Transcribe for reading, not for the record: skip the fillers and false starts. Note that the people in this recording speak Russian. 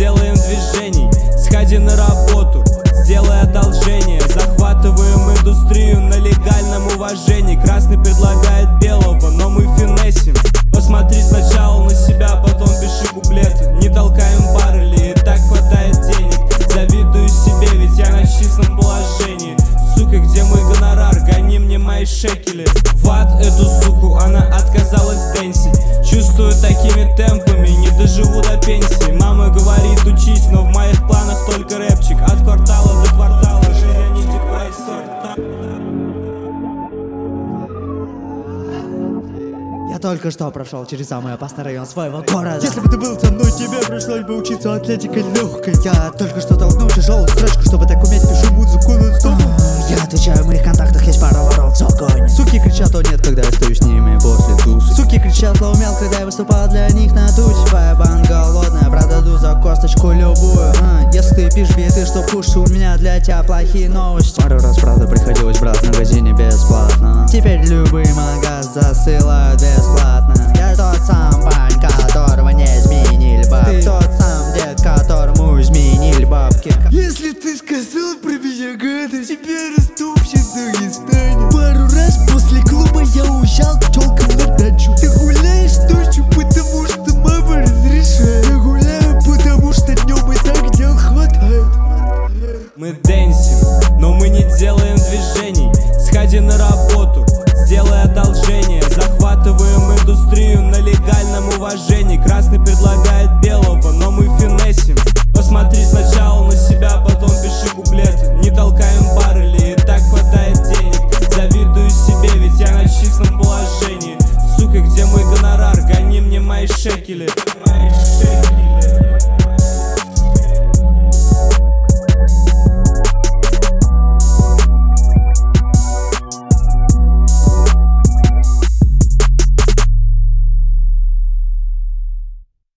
делаем движений. Сходи на работу, сделай одолжение. Захватываем индустрию на легальном уважении. Красный предлагает белого, но мы финесим. Посмотри сначала на себя, потом пиши куплеты. Не толкаем баррели, и так хватает денег. Завидую себе, ведь я на чистом положении. Сука, где мой гонорар? Гони мне мои шекели. В ад эту суку, она отказалась дэнсить. Чувствую, такими темпами не доживу до пенсии. Мама говорит, учись, но в моих планах только рэпчик. От квартала до квартала, жизнь, а не депрессия. Я только что прошел через самый опасный район своего города. Если бы ты был со мной, тебе пришлось бы учиться атлетикой легкой. Я только что толкнул тяжелую строчку, чтобы так уметь, пишу музыку нон-стоп. Я отвечаю, в моих контактах есть пара воров в загоне. Суки кричат, о нет, когда я стою с ними после тусы. Суки кричат, лоумел, когда я выступал для них на тусе. Твоя бан голодная, продаю за косточку любую. Если ты пишешь биты, что кушать, у меня для тебя плохие новости. Пару раз, правда, приходилось брать в магазине бесплатно. Теперь любые магаз засылают бесплатно. Я тот сам парень, которого не изменили бабки. Ты тот сам дед, которому изменили бабки. Если ты сказал про меня гадость, тебе растопчет ноги станет. Пару раз после клуба я уезжал к тёлкам на дачу. Ты гуляешь ночью, потому что мама разрешает. Я гуляю, потому что днем и так дел хватает. Мы дэнсим, но мы не делаем движений. Сходи на работу, сделай одолжение. Захватываем индустрию на легальном уважении. Красный предлагает белого, но мы финесим. Посмотри сначала на себя, потом пиши куплеты. Не толкаем баррели, и так хватает денег. Завидую себе, ведь я на чистом положении. Сука, где мой гонорар? Гони мне мои шекели.